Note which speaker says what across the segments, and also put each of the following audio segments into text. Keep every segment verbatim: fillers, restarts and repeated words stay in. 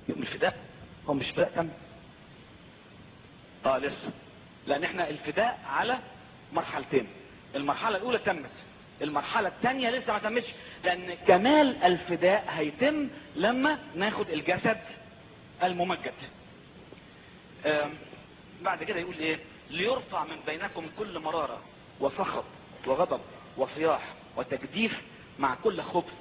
Speaker 1: يوم الفداء هو مش فداء تم؟ اه لسه، لان احنا الفداء على مرحلتين. المرحلة الاولى تمت، المرحلة الثانية لسه ما تمتش، لان كمال الفداء هيتم لما ناخد الجسد الممجد. بعد كده يقول ايه؟ ليرفع من بينكم كل مرارة وسخط وغضب وصياح وتجديف مع كل خبث.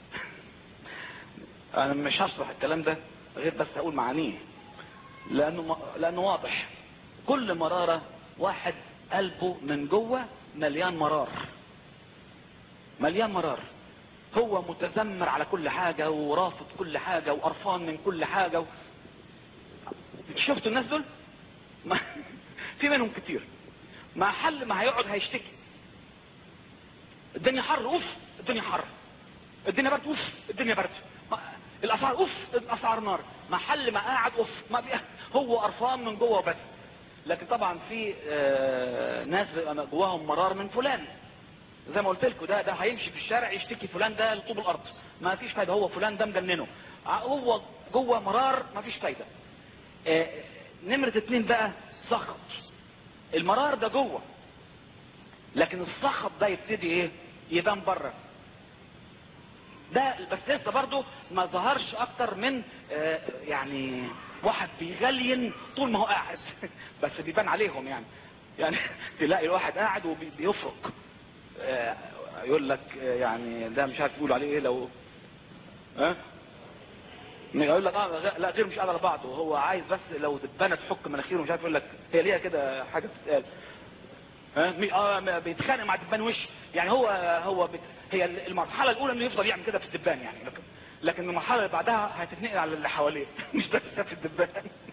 Speaker 1: انا مش هشرح الكلام ده غير بس اقول معانيه، لانه لانه واضح. كل مرارة واحد قلبه من جوه مليان مرار، مليان مرار، هو متذمر على كل حاجة ورافض كل حاجة وقرفان من كل حاجة و... شفتوا الناس دول؟ ما... في منهم كتير مع حل ما هيقعد هيشتكي. الدنيا حر، اوف الدنيا حر، الدنيا برد، اوف الدنيا برد، ما... الاسعار اوف الاسعار نار، مع حل ما قاعد اوف ما بي... هو قرفان من جوه بس. لكن طبعا في آه... ناس جواهم مرار من فلان، زي ما قلت لكم، ده ده هيمشي في الشارع يشتكي فلان ده لطوب الارض، ما فيش فايده، هو فلان ده مجننه، هو جوه مرار ما فيش فايده. آه... نمرة اتنين بقى سخط. المرار ده جوه، لكن السخط ده يبتدي ايه؟ يبان بره. ده بس لسه برضه ما ظهرش اكتر من آه يعني واحد بيغلين طول ما هو قاعد بس بيبان عليهم يعني. يعني تلاقي واحد قاعد وبيفرق، آه يقول لك آه يعني ده مش عارف يقول عليه ايه، لو ها أه؟ يقول لك اه لا غير مش قاعد على بعضه، هو عايز بس لو دبانه تحك مناخيره مش عارف، يقول لك هي ليها كده حاجه بتتقال اه بيتخانق مع دبان وش يعني. هو هو بت... هي المرحله الاولى انه يفضل يعمل كده في الدبان يعني، لكن لكن المرحله اللي بعدها هتتنقل على اللي حواليه مش بس في الدبان.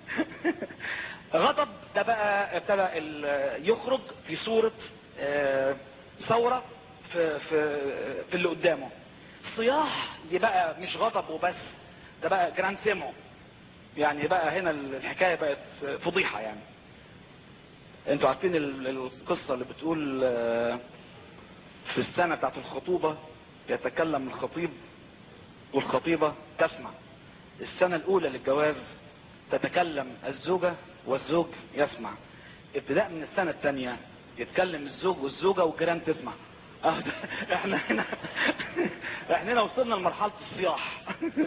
Speaker 1: غضب ده بقى ابتدى يخرج في صوره آه ثوره في في في اللي قدامه. صياح دي بقى مش غضب وبس، ده بقى جراند سيمو يعني، بقى هنا الحكايه بقت فضيحه يعني. انتوا عارفين القصة اللي بتقول في السنة بتاعت الخطوبة يتكلم الخطيب والخطيبة تسمع. السنة الاولى للجواز تتكلم الزوجة والزوج يسمع. ابتداء من السنة الثانية يتكلم الزوج والزوجة والجيران تسمع. احنا هنا احنا هنا وصلنا لمرحلة الصياح.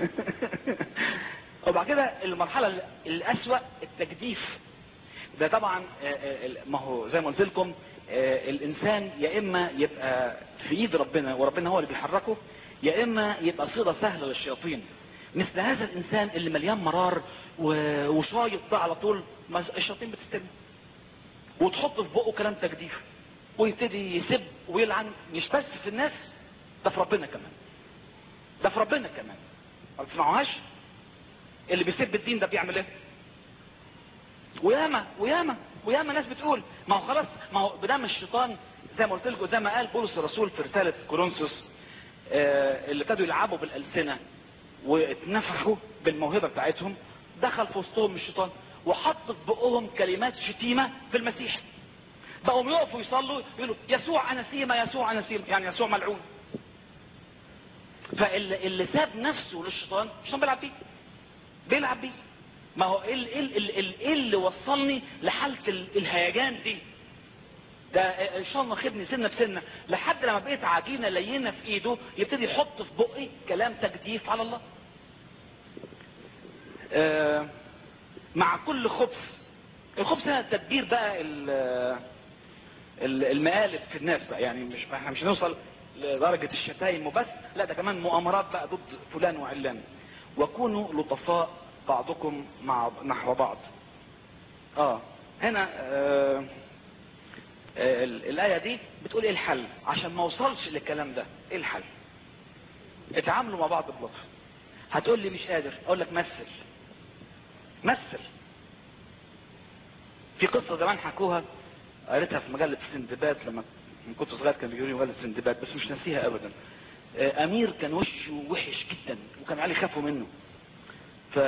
Speaker 1: وبعد كده المرحلة الاسوأ التجديف. ده طبعا ما هو زي ما قلت لكم الانسان يا اما يبقى في ايد ربنا وربنا هو اللي بيحركه، يا اما يبقى صيغه سهله للشياطين. مثل هذا الانسان اللي مليان مرار وشايط ده على طول، الشياطين بتستلم وتحط في بقه كلام تجديف ويبتدي يسب ويلعن، مش بس في الناس، ده في ربنا كمان، ده في ربنا كمان. ما بتسمعوهاش؟ اللي بيسب الدين ده بيعمل ايه؟ وياما وياما وياما ناس بتقول ما هو خلاص، ما هو بدم الشيطان زي ما قلت لكم، زي ما قال بولس الرسول في رساله كورنثوس آه اللي ابتدوا يلعبوا بالالسنه واتنفخوا بالموهبه بتاعتهم، دخل في وسطهم الشيطان وحط في بقهم كلمات شتيمه في المسيح. بقوا يقفوا يصلوا يقولوا يسوع اناسيما يسوع اناسيما، يعني يسوع ملعون. فاللي ساب نفسه للشيطان، الشيطان بيلعب بيه بيلعب بيه. ما هو ايه ايه اللي وصلني لحالة الهيجان دي؟ ده الشيطان واخدني سنة بسنة لحد لما بقيت عجينة لينة في ايده يبتدي يحط في بقي كلام تجديف على الله. آه مع كل خبث. الخبث هنا التدبير بقى المقالب في الناس بقى، يعني مش احنا مش هنوصل لدرجة الشتايم وبس، لا ده كمان مؤامرات بقى ضد فلان وعلان. وكونوا لطفاء بعضكم مع نحو بعض. اه هنا آه آه الآية دي بتقول ايه الحل عشان ما اوصلش للكلام ده؟ ايه الحل؟ اتعاملوا مع بعض بلطف. هتقول لي مش قادر، اقول لك مثل مثل. في قصة زمان حكوها قريتها في مجلة سندباد، لما كنت صغير كان بيقولوا لي مجلة سندباد بس مش ناسيها ابدا. آه امير كان وشه وحش جدا وكان عليه خافوا منه، ف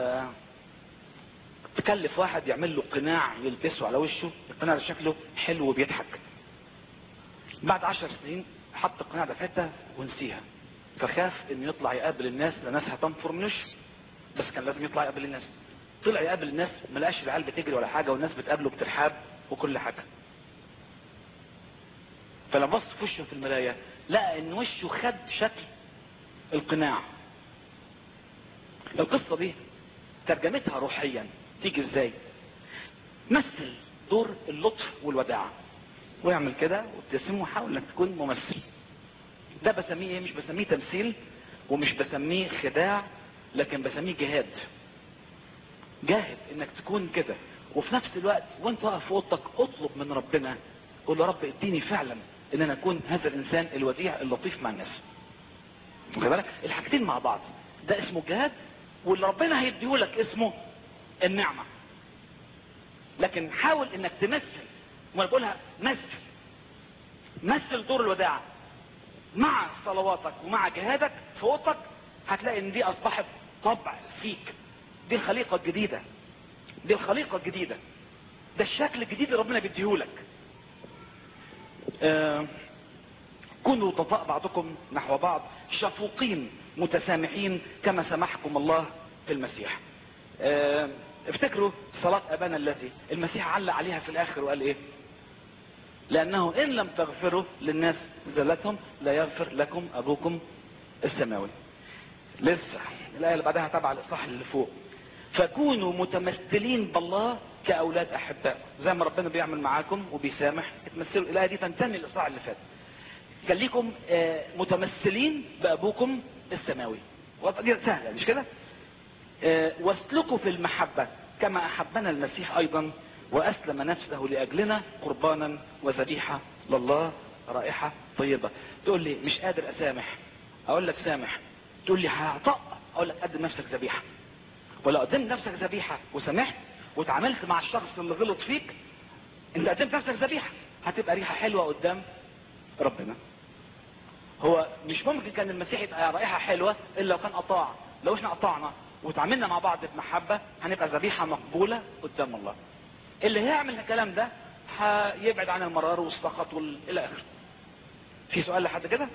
Speaker 1: تكلف واحد يعمل له قناع يلبسه على وشه، القناع ده شكله حلو وبيضحك. بعد عشر سنين حط القناع ده في حته ونسيها، فخاف انه يطلع يقابل الناس، الناس هتنفر من وشه بس كان لازم يطلع يقابل الناس. طلع يقابل الناس ما لقاش العيال بتجري ولا حاجه، والناس بتقابله بترحاب وكل حاجه. فلما بص في وشه في المرايه لقى ان وشه خد شكل القناع. القصه دي ترجمتها روحيا تيجي ازاي؟ مثل دور اللطف والوداعه، واعمل كده وابتسم وحاول انك تكون ممثل. ده بسميه ايه؟ مش بسميه تمثيل ومش بسميه خداع، لكن بسميه جهاد. جاهد انك تكون كده، وفي نفس الوقت وانت واقف في اوضتك اطلب من ربنا، قول له رب اديني فعلا ان انا اكون هذا الانسان الوديع اللطيف مع الناس. واخد بالك؟ الحاجتين مع بعض ده اسمه جهاد، واللي ربنا هيديهولك اسمه النعمه. لكن حاول انك تمثل، وانا بقولها مثل مثل دور الوداعه مع صلواتك ومع جهادك في اوضتك، هتلاقي ان دي اصبحت طبع فيك. دي الخليقه الجديده، دي الخليقه الجديده، ده الشكل الجديد اللي ربنا بيديهولك. آه كونوا لطفاء بعضكم نحو بعض، شفوقين متسامحين كما سامحكم الله في المسيح. آه افتكروا صلاة ابانا الذي المسيح علق عليها في الاخر وقال ايه؟ لانه ان لم تغفروا للناس زلتهم لا يغفر لكم ابوكم السماوي. لسه الايه اللي بعدها تبع الاصحاح اللي فوق، فكونوا متمثلين بالله كاولاد احباء. زي ما ربنا بيعمل معاكم وبيسامح اتمثلوا. الايه دي تنتمي للاصحاح اللي فات. خليكم آه متمثلين بابوكم السماوي. دي سهله مش كده؟ آه واسلكوا في المحبه كما احبنا المسيح ايضا واسلم نفسه لاجلنا قربانا وذبيحه لله رائحه طيبه. تقول لي مش قادر اسامح، اقول لك سامح. تقول لي هعطق، اقول لك قدم نفسك ذبيحه. ولو قدمت نفسك ذبيحه وسامحت وتعاملت مع الشخص اللي غلط فيك، انت قدمت نفسك ذبيحه، هتبقى ريحه حلوه قدام ربنا. هو مش ممكن كان المسيح يبقى رائحه حلوه الا لو كان قطاع. لو احنا قطعنا وتعاملنا مع بعض بمحبه هنبقى ذبيحه مقبوله قدام الله. اللي هيعمل الكلام ده هيبعد عن المرار والسخط وال... الى اخره. في سؤال لحد كده؟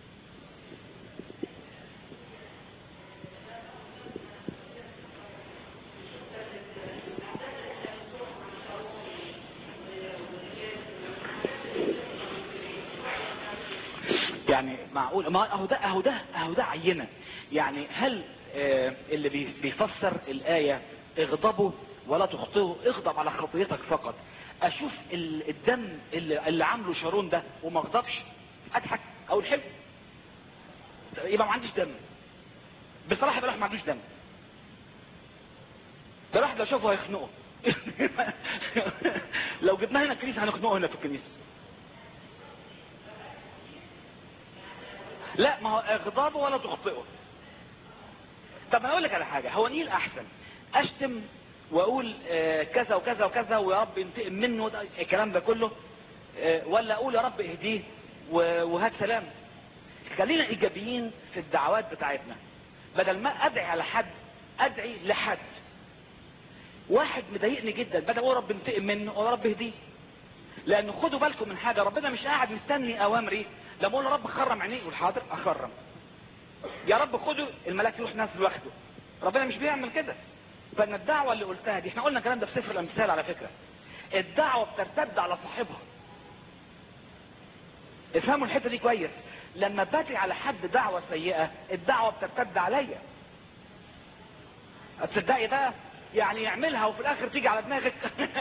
Speaker 1: يعني معقول ما اهو ده اهو ده اهو ده عينه. يعني هل آه اللي بي بيفسر الايه اغضبوا ولا تخطئوا، اغضب على خطيتك فقط، اشوف الدم اللي, اللي عامله شارون ده وما اغضبش، اضحك او الحب يبقى ما عنديش دم. بصراحه يبقى ما عندوش دم. ده الواحد لو شافه هيخنقه. لو جبناه هنا الكنيسه هنخنقه هنا في الكنيسه. لا ما هو اغضابه ولا تخطئه. طب انا اقول لك على حاجه، هو نيل احسن اشتم واقول آه كذا وكذا وكذا ويا رب ينتقم منه الكلام ده كله، آه ولا اقول يا رب اهديه وهات سلام؟ خلينا ايجابيين في الدعوات بتاعتنا. بدل ما ادعي على حد ادعي لحد. واحد مضايقني جدا بدل اقول رب انتقم منه ويا رب اهديه. لان خدوا بالكم من حاجه، ربنا مش قاعد مستني اوامري. لما اقول يا رب خرم عينيه يقول حاضر اخرم. يا رب خده الملاك يروح ناس لوحده. ربنا مش بيعمل كده. فان الدعوه اللي قلتها دي، احنا قلنا الكلام ده في سفر الامثال على فكره، الدعوه بترتد على صاحبها. افهموا الحته دي كويس. لما بدعي على حد دعوه سيئه الدعوه بترتد عليا. هتصدقي بقى؟ يعني يعملها وفي الاخر تيجي على دماغك.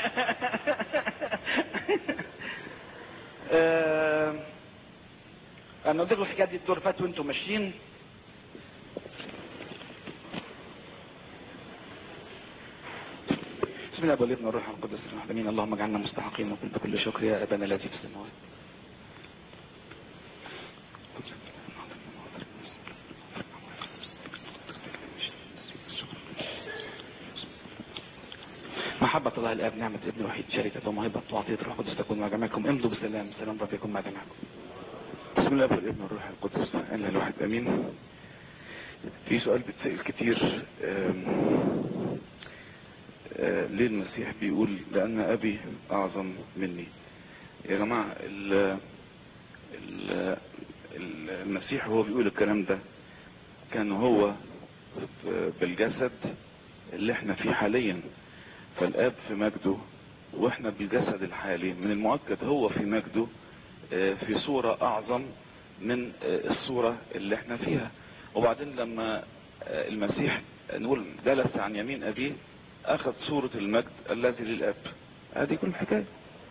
Speaker 1: آه انا قلت لكم الحكايه دي الدور فات وانتم ماشيين. بسم الله والابن والروح القدس الواحد. اللهم اجعلنا مستحقين وكنت كل شكر يا ابانا الذي في السماوات. محبة الله الاب، نعمة ابن وحيد، شركة وموهبة وعطية الروح القدس تكون مع جميعكم. امضوا بسلام، سلام رب يكون مع جميعكم. بسم الله والابن والروح القدس الا الواحد امين. في سؤال بتسأل كتير، آم آه ليه المسيح بيقول لان ابي اعظم مني؟ يا جماعة ال ال المسيح هو بيقول الكلام ده كان هو
Speaker 2: بالجسد اللي احنا فيه حاليا. فالاب في مجده واحنا بالجسد الحالي، من المؤكد هو في مجده في صورة اعظم من الصورة اللي احنا فيها. وبعدين لما المسيح نقول جلس عن يمين ابيه اخذ صورة المجد الذي للاب. هذه كل الحكاية.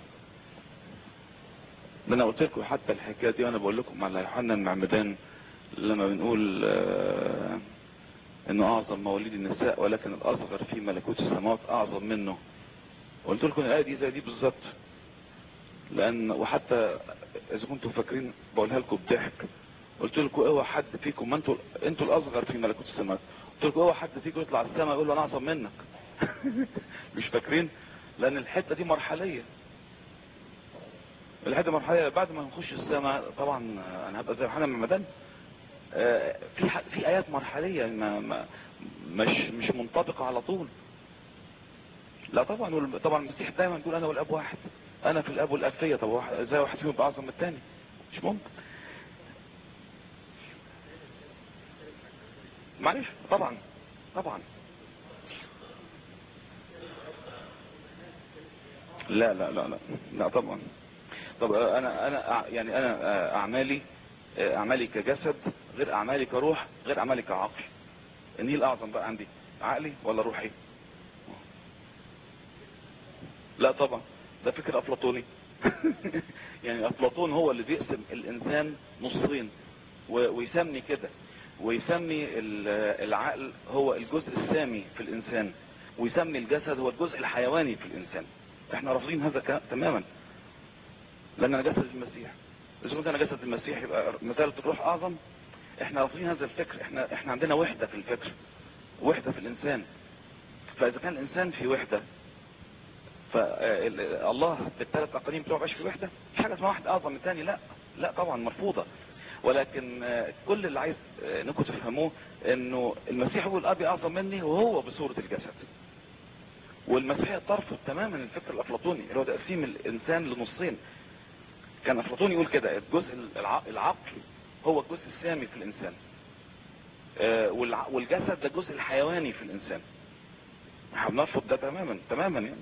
Speaker 2: ده انا قلت لكم حتى الحكاية دي وانا بقول لكم على يوحنا المعمدان لما بنقول آه انه اعظم مواليد النساء ولكن الاصغر في ملكوت السماوات اعظم منه. قلت لكم الايه دي زي دي بالظبط. لان وحتى اذا كنتم فاكرين بقولها لكم بضحك، قلت لكم اوعى حد فيكم، ما انتوا انتوا الاصغر في ملكوت السماوات، قلت لكم اوعى حد فيكم يطلع السماء يقول له انا اعظم منك. مش فاكرين؟ لان الحته دي مرحليه. الحته مرحليه بعد ما نخش السماء طبعا انا هبقى زي يوحنا المعمدان. في في ايات مرحليه ما ما مش مش منطبقه على طول. لا طبعا طبعا المسيح دايما يقول انا والاب واحد، انا في الاب والاب فيا. طب ازاي واحد فيهم يبقى اعظم من الثاني؟ مش ممكن. معلش طبعا طبعا لا لا لا لا لا طبعا. طب انا انا يعني انا اعمالي اعمالي كجسد غير اعمالي كروح غير اعمالي كعقل. اني الاعظم بقى عندي عقلي ولا روحي؟ لا طبعا ده فكر افلاطوني. يعني افلاطون هو اللي بيقسم الانسان نصين ويسمي كده، ويسمي العقل هو الجزء السامي في الانسان، ويسمي الجسد هو الجزء الحيواني في الانسان. احنا رافضين هذا تماما لان انا جسد المسيح. اذا كنت انا جسد المسيح يبقى مثالة الروح اعظم. احنا رافضين هذا الفكر. احنا احنا عندنا وحدة في الفكر، وحدة في الانسان. فاذا كان الانسان في وحدة، فالله بالثلاث اقانيم بتوعه مش في وحدة. مش حاجة اسمها واحد اعظم من الثاني، لا لا طبعا مرفوضة. ولكن كل اللي عايز انكم تفهموه انه المسيح هو الاب اعظم مني وهو بصورة الجسد. والمسيحية ترفض تماما الفكر الافلاطوني اللي هو تقسيم الانسان لنصين. كان افلاطون يقول كده الجزء العقل هو الجزء السامي في الانسان، والجسد ده الجزء الحيواني في الانسان. احنا بنرفض ده تماما تماما يعني.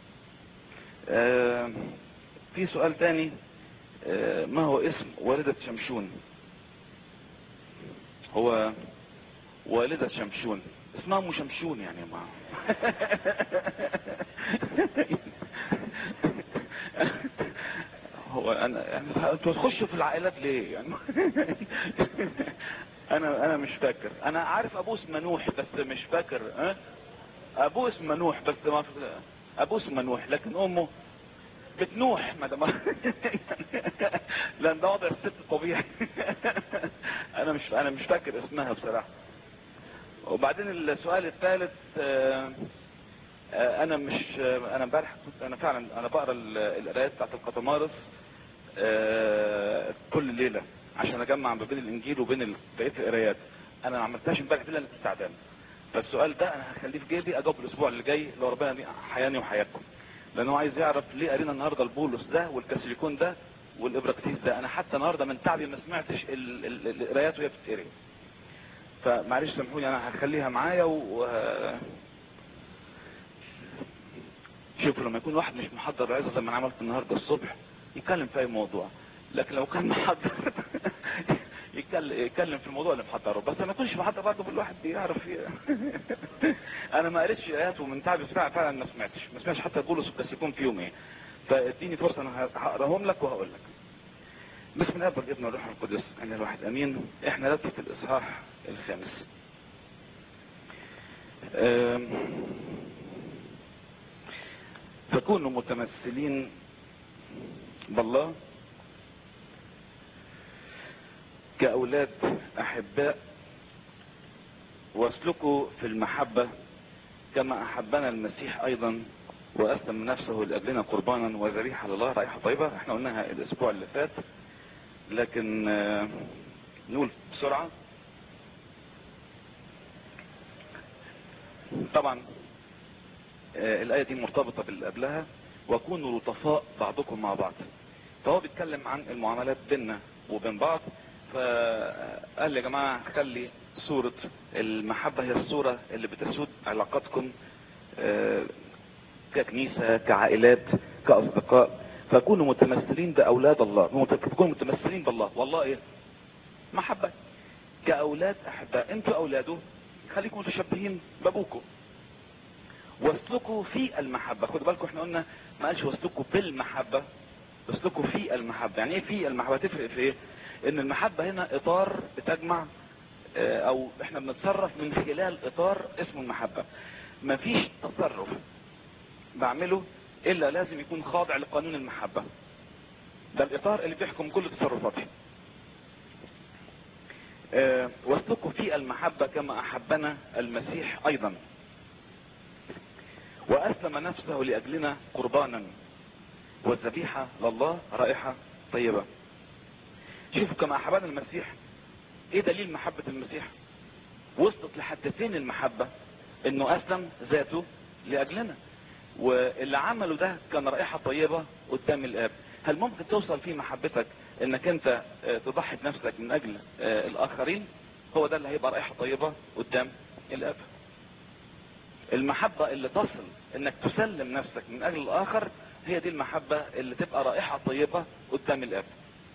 Speaker 2: في سؤال تاني، ما هو اسم والدة شمشون؟ هو والدة شمشون اسمها ام شمشون يعني ما هو انا يعني انتوا تخشوا في العائلات ليه يعني؟ انا انا مش فاكر. انا عارف ابوه اسمه منوح بس مش فاكر. ها ابوه اسمه منوح بس ما ابوه اسمه منوح لكن امه بتنوح مدام. لان ده وضع الست الطبيعي. انا مش انا مش فاكر اسمها بصراحه. وبعدين السؤال الثالث، انا مش انا امبارح كنت انا فعلا انا بقرا القرايات بتاعت القطمارس كل ليله عشان اجمع ما بين الانجيل وبين بقيه القرايات. انا ما عملتهاش امبارح الا كنت تعبان. فالسؤال ده انا هخليه في جيبي اجاوب الاسبوع اللي جاي لو ربنا حياني وحياتكم، لانه عايز يعرف ليه قرينا النهارده البولس ده والكاثوليكون ده والابراكسيس ده. انا حتى النهارده من تعبي ما سمعتش القرايات وهي بتتقري. فمعلش سامحوني انا هخليها معايا. و شوفوا لما يكون واحد مش محضر عظه زي ما انا عملت النهارده الصبح يتكلم في اي موضوع، لكن لو كان محضر يتكلم في الموضوع اللي محضره. بس ما يكونش محضر برضه الواحد بيعرف. انا ما قريتش ايات ومن تعبي فعلا ما سمعتش ما سمعتش حتى بولس والكاثوليكون فيهم ايه. فاديني فرصه انا هقراهم لك وهقول لك. بسم الله والابن والروح القدس ان الواحد امين. احنا لسه في الاصحاح الخامس. فكونوا متمثلين بالله كأولاد أحباء، واسلكوا في المحبة كما أحبنا المسيح أيضا وأسلم نفسه لأجلنا قربانا وذبيحة لله رائحة طيبة. احنا قلناها الأسبوع اللي فات لكن نقول بسرعة. طبعا الآية دي مرتبطة باللي قبلها، وكونوا لطفاء بعضكم مع بعض. فهو بيتكلم عن المعاملات بيننا وبين بعض. فقال يا جماعة خلي صورة المحبة هي الصورة اللي بتسود علاقاتكم ككنيسة كعائلات كأصدقاء، فكونوا متمثلين بأولاد الله، فكونوا متمثلين بالله. والله ايه؟ محبة. كأولاد أحباء، انتوا أولاده، خليكم متشبهين بابوكم واسلكوا في المحبة. خدوا بالكم احنا قلنا ما قالش واسلكوا بالمحبة، اسلكوا في المحبة. يعني ايه في المحبة؟ تفرق في ايه؟ ان المحبة هنا اطار بتجمع، او احنا بنتصرف من خلال اطار اسمه المحبة. مفيش تصرف بعمله الا لازم يكون خاضع لقانون المحبة، ده الاطار اللي بيحكم كل تصرفاتي. أه واسلكوا في المحبة كما احبنا المسيح ايضا واسلم نفسه لاجلنا قربانا والذبيحة لله رائحة طيبة. شوفوا كما احبنا المسيح، ايه دليل محبة المسيح؟ وصلت لحد فين المحبة؟ انه اسلم ذاته لاجلنا، واللي عمله ده كان رائحة طيبة قدام الاب. هل ممكن توصل في محبتك انك انت تضحي بنفسك من اجل الاخرين؟ هو ده اللي هيبقى رائحة طيبة قدام الاب. المحبة اللي تصل انك تسلم نفسك من اجل الاخر، هي دي المحبة اللي تبقى رائحة طيبة قدام الاب.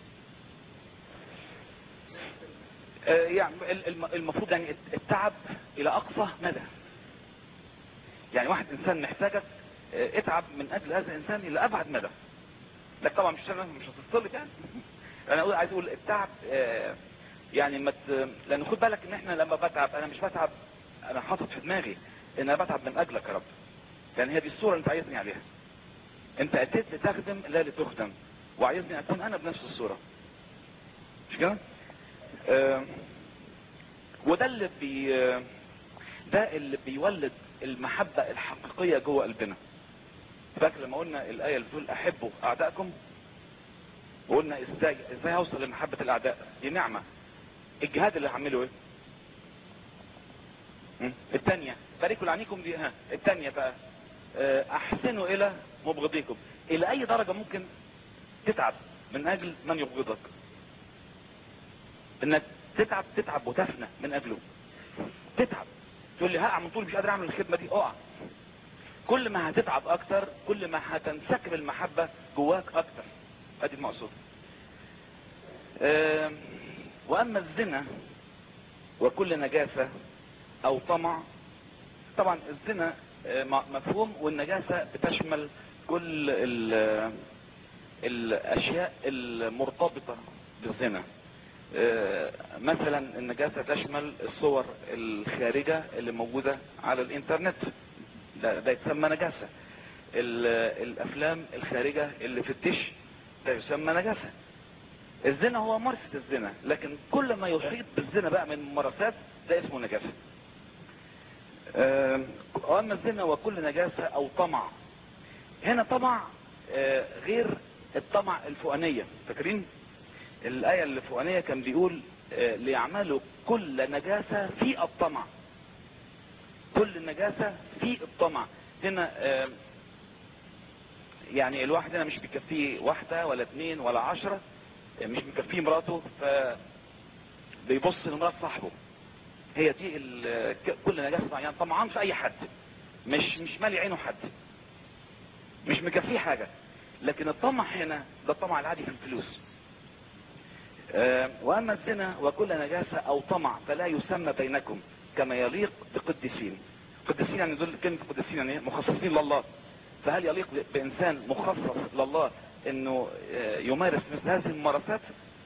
Speaker 2: يعني المفروض يعني التعب الى اقصى مدى. يعني واحد انسان محتاجك، اتعب من اجل هذا الانسان الى ابعد مدى. لك طبعا مش مش هتتصل يعني. انا اقول عايز اقول التعب يعني مت... لان خد بالك ان احنا لما بتعب انا مش بتعب انا حاطط في دماغي ان انا بتعب من اجلك يا رب، لان هي دي الصورة اللي انت عايزني عليها. انت اتيت لتخدم لا لتخدم، وعايزني اكون انا بنفس الصورة، مش كده؟ آه وده اللي بي ده اللي بيولد المحبة الحقيقية جوه قلبنا. فاكر لما قلنا الآية اللي بتقول احبوا اعدائكم، وقلنا ازاي ازاي هوصل لمحبة الاعداء؟ دي نعمة. الجهاد اللي هعمله ايه؟ الثانية باركوا لعنيكم، دي ها الثانية بقى احسنوا الى مبغضيكم. الى اي درجة ممكن تتعب من اجل من يبغضك؟ انك تتعب تتعب وتفنى من اجله. تتعب تقول لي هقع من طول مش قادر اعمل الخدمة دي، اقع. كل ما هتتعب اكتر كل ما هتنسكب المحبة جواك اكتر. ادي المقصود. أه واما الزنا وكل نجاسة او طمع، طبعا الزنا مفهوم، والنجاسة بتشمل كل الاشياء المرتبطة بالزنا. أه مثلا النجاسة تشمل الصور الخارجة اللي موجودة على الانترنت، ده, ده يتسمى نجاسة. الافلام الخارجة اللي في الدش ده يسمى نجاسة. الزنا هو ممارسة الزنا، لكن كل ما يحيط بالزنا بقى من ممارسات ده اسمه نجاسة. واما الزنا وكل نجاسة او طمع، هنا طمع أه غير الطمع الفؤانية. فاكرين الآية الفؤانية كان بيقول أه ليعملوا كل نجاسة في الطمع. كل نجاسة في الطمع. هنا أه يعني الواحد هنا مش بيكفيه واحدة ولا اثنين ولا عشرة، مش بيكفيه مراته فبيبص لمرات صاحبه. هي دي كل نجاسة، يعني طمعان في اي حد، مش مش مالي عينه حد، مش مكفيه حاجة. لكن الطمع هنا ده الطمع العادي في الفلوس. أه واما الزنا وكل نجاسة او طمع فلا يسمى بينكم كما يليق بقديسين. قديسين يعني دول كلمة قديسين يعني مخصصين لله. فهل يليق بانسان مخصص لله انه يمارس مثل هذه الممارسات؟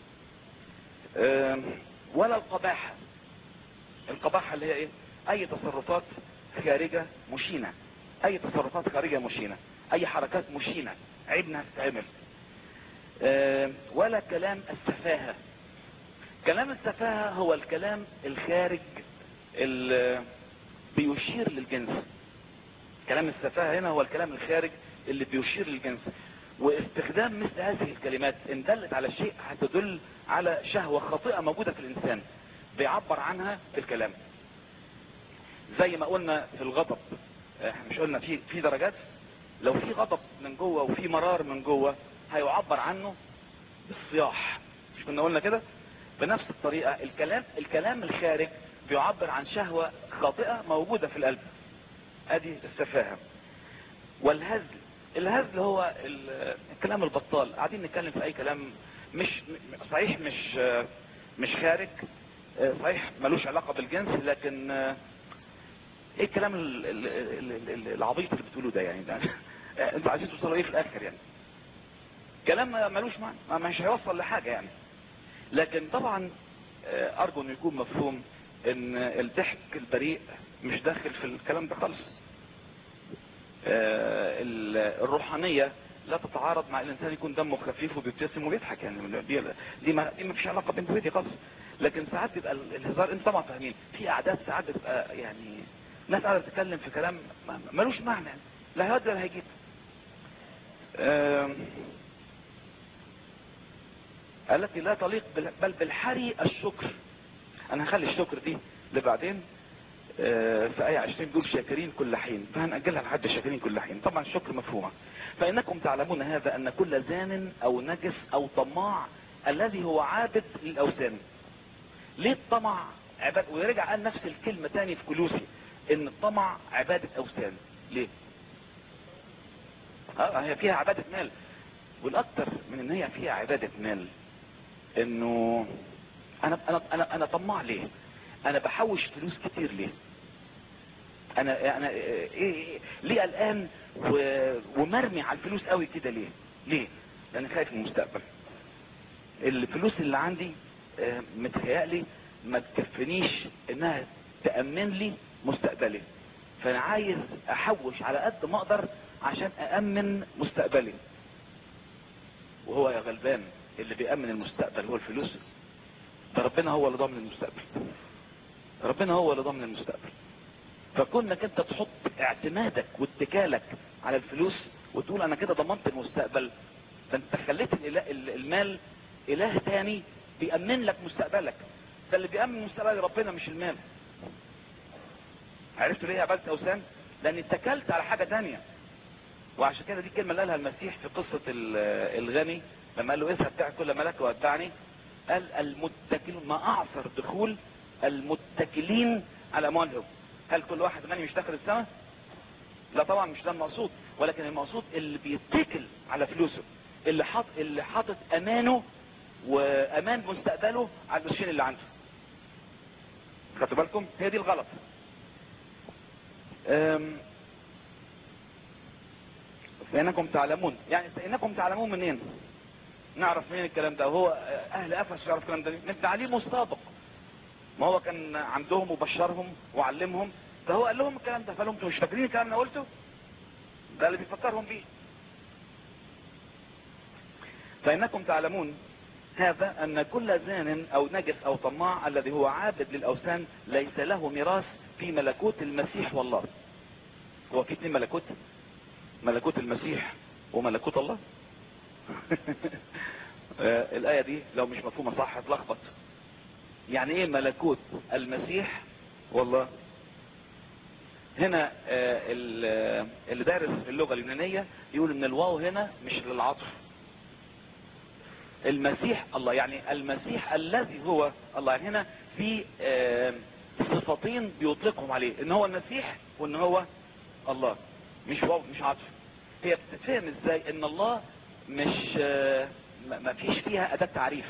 Speaker 2: أه ولا القباحة. القباحة اللي هي ايه؟ اي تصرفات خارجة مشينة، اي تصرفات خارجة مشينة، اي حركات مشينة عيب انها تتعمل. أه ولا كلام السفاهة. كلام السفاهة هو الكلام الخارج اللي بيشير للجنس. كلام السفاهة هنا هو الكلام الخارج اللي بيشير للجنس. واستخدام مثل هذه الكلمات ان دلت على شيء هتدل على شهوة خاطئة موجودة في الانسان بيعبر عنها في الكلام. زي ما قلنا في الغضب، مش قلنا في في درجات؟ لو في غضب من جوه وفي مرار من جوه هيعبر عنه بالصياح، مش كنا قلنا كده؟ بنفس الطريقة الكلام الكلام الخارج بيعبر عن شهوة خاطئة موجودة في القلب، ادي السفاهة. والهزل، الهزل هو الكلام البطال، قاعدين نتكلم في اي كلام مش صحيح، مش مش خارج صحيح، ملوش علاقة بالجنس، لكن ايه الكلام العبيط اللي بتقوله ده يعني؟ ده انتوا عايزين توصلوا ايه في الاخر يعني؟ كلام ملوش معنى، مش هيوصل لحاجة يعني. لكن طبعا ارجو انه يكون مفهوم ان الضحك البريء مش داخل في الكلام ده خالص. الروحانية لا تتعارض مع الانسان يكون دمه خفيف وبيبتسم وبيضحك يعني، دي دي ما دي ما فيش علاقة بين بيتي خالص. لكن ساعات بيبقى الهزار، انت طبعا فاهمين، في اعداد ساعات بتبقى يعني ناس قاعدة تتكلم في كلام ملوش معنى، لا هيودي ولا هيجيب. التي لا تليق بل بالحري الشكر. انا هخلي الشكر دي لبعدين. في آية عشرين بيقول شاكرين كل حين، فهنأجلها لحد شاكرين كل حين. طبعا الشكر مفهومة. فإنكم تعلمون هذا أن كل زان أو نجس أو طماع الذي هو عابد للأوثان. ليه الطمع عبادة؟ ويرجع قال نفس الكلمة تاني في كلوسي إن الطمع عبادة أوثان. ليه؟ اه هي فيها عبادة مال، والأكثر من إن هي فيها عبادة مال إنه أنا أنا أنا أنا طماع ليه؟ انا بحوش فلوس كتير ليه؟ انا انا ايه, إيه ليه قلقان ومرمي على الفلوس قوي كده ليه؟ ليه؟ لان خايف من المستقبل. الفلوس اللي عندي متهيألي ما تكفنيش انها تأمن لي مستقبلي، فانا عايز احوش على قد ما اقدر عشان أأمن مستقبلي. وهو يا غلبان اللي بيأمن المستقبل هو الفلوس؟ ده ربنا هو اللي ضامن المستقبل، ربنا هو اللي ضامن المستقبل. فكونك انت تحط اعتمادك واتكالك على الفلوس وتقول انا كده ضمنت المستقبل، فانت خليت المال اله تاني بيأمن لك مستقبلك. ده اللي بيأمن مستقبل ربنا مش المال. عرفتوا ليه عبادة اوثان؟ لان اتكلت على حاجة تانية. وعشان كده دي الكلمة اللي قالها المسيح في قصة الغني لما قال له اذهب بتاع كل ملك واتبعني. قال المتكلون، ما اعصر دخول المتكلين على اموالهم. هل كل واحد غني مش داخل السماء؟ لا طبعا مش ده المقصود، ولكن المقصود اللي بيتكل على فلوسه، اللي حاط اللي حاطط امانه وامان مستقبله على القرشين اللي عنده. خدتوا بالكم؟ هي دي الغلط. فإنكم تعلمون، يعني إنكم تعلمون منين؟ نعرف منين الكلام ده؟ وهو اهل افسس يعرف الكلام ده من تعليمه السابق. ما هو كان عندهم وبشرهم وعلمهم، فهو قال لهم الكلام ده، فقال لهم انتوا مش فاكرين الكلام اللي قلته؟ ده اللي بيفكرهم بيه. فإنكم تعلمون هذا أن كل زان أو نجس أو طماع الذي هو عابد للأوثان ليس له ميراث في ملكوت المسيح والله. هو في اثنين ملكوت؟ ملكوت المسيح وملكوت الله. الآية دي لو مش مفهومة صح هتلخبط. يعني ايه ملكوت المسيح والله؟ هنا اللي دارس اللغة اليونانية يقول ان الواو هنا مش للعطف. المسيح الله، يعني المسيح الذي هو الله. يعني هنا في صفتين بيطلقهم عليه، ان هو المسيح وان هو الله، مش واو مش عطف. هي بتتفهم ازاي ان الله مش ما فيش فيها اداة تعريف؟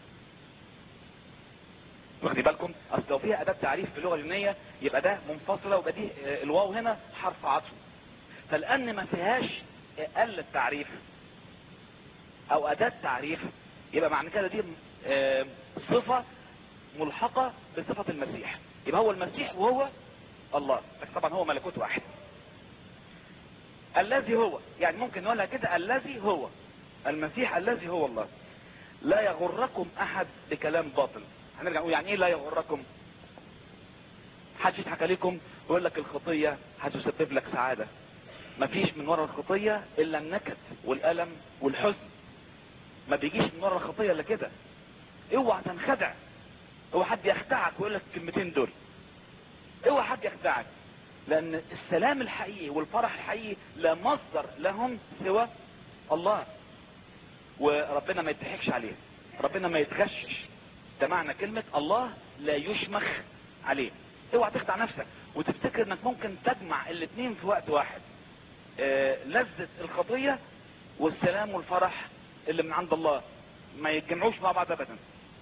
Speaker 2: واخدي بالكم؟ اصل لو فيها اداة تعريف في اللغة اليونانية يبقى ده منفصلة، ويبقى دي الواو هنا حرف عطف. فالان ما فيهاش آلة تعريف او اداة تعريف، يبقى معنى كده دي صفة ملحقة بصفة المسيح. يبقى هو المسيح وهو الله، بس طبعا هو ملكوت واحد. الذي هو، يعني ممكن نقولها كده، الذي هو المسيح الذي هو الله. لا يغركم احد بكلام باطل. هنرجع نقول يعني ايه لا يغركم؟ حدش يضحك عليكم ويقول لك الخطية هتسبب لك سعادة. مفيش من وراء الخطية الا النكد والالم والحزن. ما بيجيش من وراء الخطية الا كده. اوعى تنخدع، اوعى حد يخدعك ويقول لك الكلمتين دول. اوعى حد يخدعك، لان السلام الحقيقي والفرح الحقيقي لا مصدر لهم سوى الله. وربنا ما يضحكش عليه، ربنا ما يتغشش. ده معنى كلمة الله لا يشمخ
Speaker 1: عليه. اوعى تخدع نفسك وتفتكر انك ممكن تجمع الاثنين في وقت واحد، آه لذة الخطية والسلام والفرح اللي من عند الله، ما يتجمعوش مع بعض ابدا.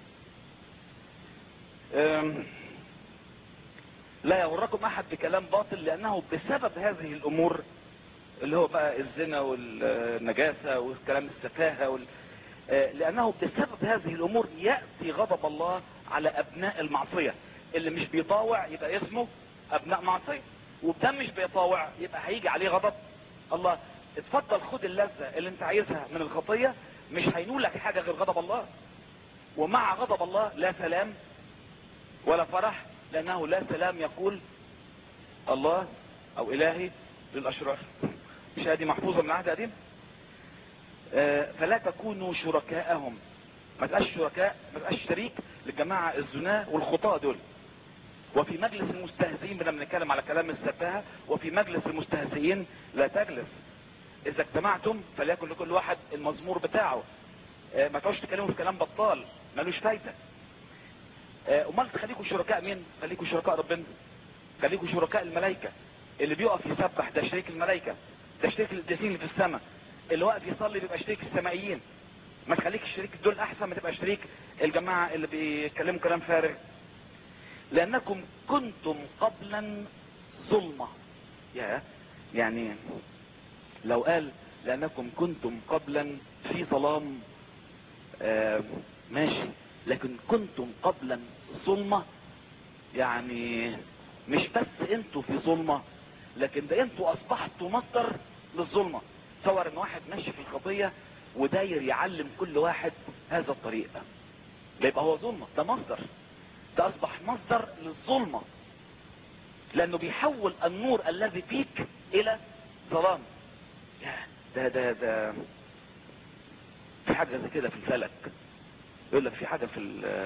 Speaker 1: لا يغركم احد بكلام باطل، لانه بسبب هذه الامور اللي هو بقى الزنا والنجاسة والكلام السفاهة وال... لانه بسبب هذه الامور يأتي غضب الله على ابناء المعصية. اللي مش بيطاوع يبقى اسمه ابناء معصية، وده مش بيطاوع يبقى هيجي عليه غضب الله. اتفضل خد اللذة اللي انت عايزها من الخطية، مش هينولك حاجة غير غضب الله. ومع غضب الله لا سلام ولا فرح، لانه لا سلام يقول الله او الهي للاشرار. مش هذه محفوظة من العهد القديم؟ آه فلا تكونوا شركاءهم. ما تبقاش شركاء، ما تبقاش شريك للجماعة الزنا والخطاة دول. وفي مجلس المستهزئين، بدنا بنتكلم على كلام السفاهة، وفي مجلس المستهزئين لا تجلس. اذا اجتمعتم فليكن لكل واحد المزمور بتاعه. آه ما تقعدش تكلموا في كلام بطال ملوش فايدة. امال تخليكوا شركاء مين؟ خليكوا شركاء ربنا، خليكوا شركاء الملائكة. اللي بيقف يسبح ده شريك الملائكة، ده شريك القديسين اللي في السماء. اللي واقف يصلي بيبقى شريك السمائيين. ما تخليك الشريك دول احسن ما تبقى شريك الجماعة اللي بيتكلموا كلام فارغ. لانكم كنتم قبلا ظلمة. يا يعني لو قال لانكم كنتم قبلا في ظلام آه ماشي، لكن كنتم قبلا ظلمة، يعني مش بس انتوا في ظلمة، لكن ده انتوا اصبحتوا مصدر للظلمة. تصور ان واحد ماشي في الخطية وداير يعلم كل واحد هذا الطريق، ده يبقى هو ظلمة، ده مصدر، ده اصبح مصدر للظلمة، لانه بيحول النور الذي فيك الى ظلام. ده ده ده في حاجة زي كده في الفلك. يقول لك في حاجة في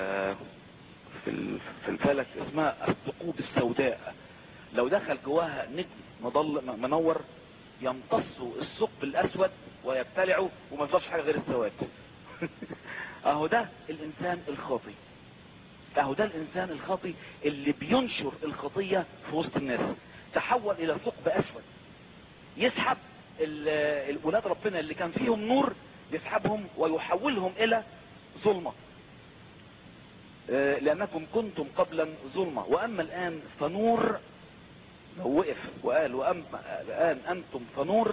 Speaker 1: في في الفلك اسمها الثقوب السوداء. لو دخل جواها نجم مضل منور يمتص الثقب الاسود ويبتلعه وما يفضلش حاجة غير السواد. اهو ده الانسان الخاطي، اهو ده الانسان الخاطي اللي بينشر الخطية في وسط الناس. تحول الى ثقب اسود يسحب الولاد ربنا اللي كان فيهم نور، يسحبهم ويحولهم الى ظلمة. لانكم كنتم قبلا ظلمة واما الان فنور. لو وقف وقال واما الان انتم فنور،